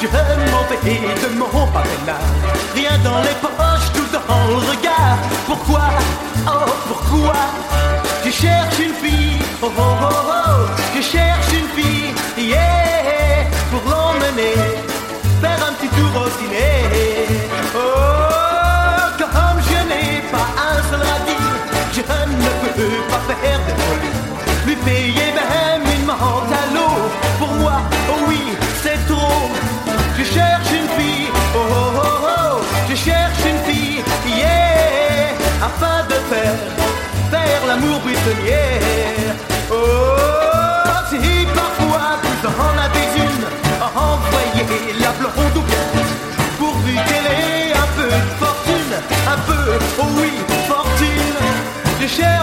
je m'en vais de mon papelard. Rien dans les poches, tout dans le regard. Pourquoi, oh pourquoi je cherche une fille, oh oh oh oh, je cherche une fille, yeah, pour l'emmener faire un petit tour au ciné. Oh, comme je n'ai pas un seul radis, je ne peux pas faire de folie, lui payer même une menthe à l'eau. Pour moi, oh oui, c'est trop. Je cherche une fille, oh oh oh oh, je cherche une fille, yeah, afin de faire l'amour buissonnière. Oh, si parfois vous en avez une, envoyez-la blonde ou bien, pourvu qu'elle ait un peu de fortune, un peu, oh oui, fortune. Je cherche